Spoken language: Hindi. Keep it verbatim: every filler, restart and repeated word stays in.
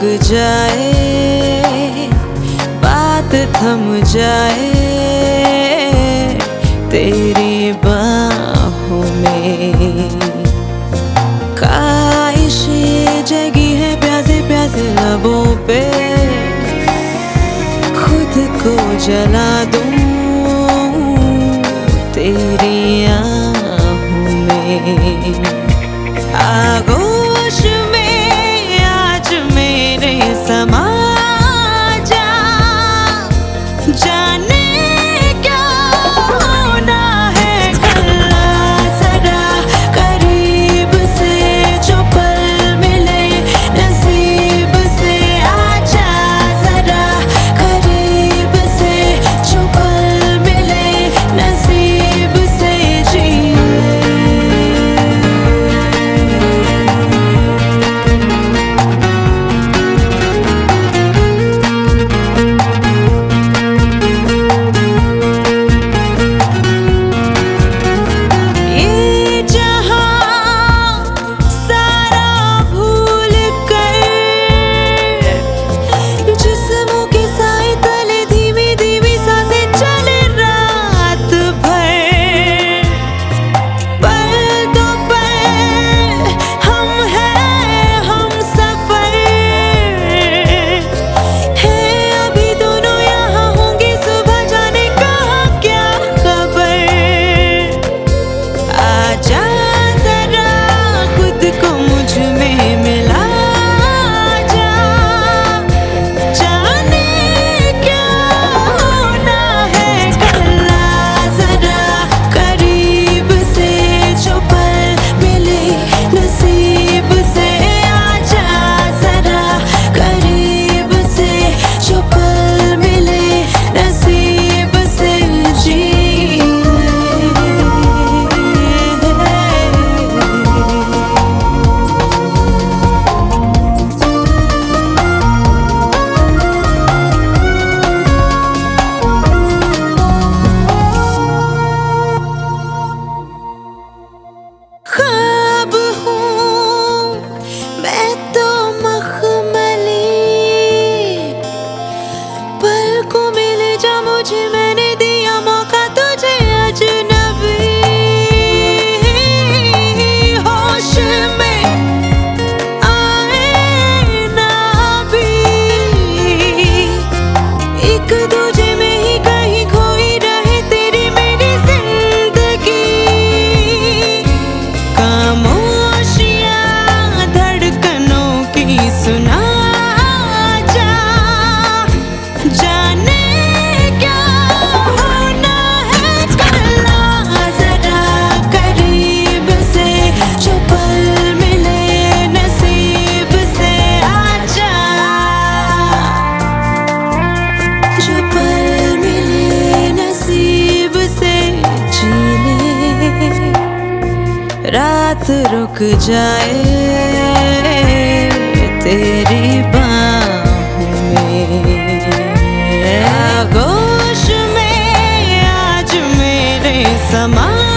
जाए, बात थम जाए तेरी बाहों में। ख्वाहिशें जगी है प्यासे प्यासे लबों पे, खुद को जला दूं तेरी आहों में। आगोश में आज मेरे समा जा, जाने क्या होना है कल। जरा करीब से जो पल मिले नसीब से, आजा जरा करीब से जो पल मिले नसीब से जी। ख्वाब हूँ मैं तो मखमली, पल को मिले जा मुझे, मैंने दिया मौका तुझे अजनबी। होश में आए ना भी, एक दूजे में ही कहीं खोई रहे तेरी मेरी जिंदगी। खामोशियाँ धड़कनों की सुना जा, जाने क्या होना है कल। जरा करीब से जो पल मिले नसीब से, आजा जो पल मिले नसीब से जीने। रात रुक जाए तेरी बाहों में, आगोश में आज मेरे समा